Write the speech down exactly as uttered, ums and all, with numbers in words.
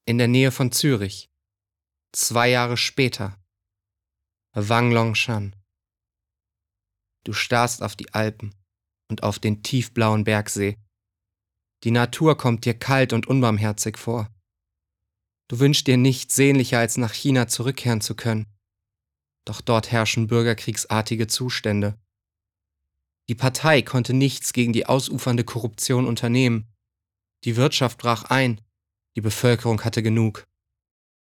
in der Nähe von Zürich. Zwei Jahre später. Wang Longshan. Du starrst auf die Alpen und auf den tiefblauen Bergsee. Die Natur kommt dir kalt und unbarmherzig vor. Du wünschst dir nichts sehnlicher, als nach China zurückkehren zu können. Doch dort herrschen bürgerkriegsartige Zustände. Die Partei konnte nichts gegen die ausufernde Korruption unternehmen. Die Wirtschaft brach ein, die Bevölkerung hatte genug.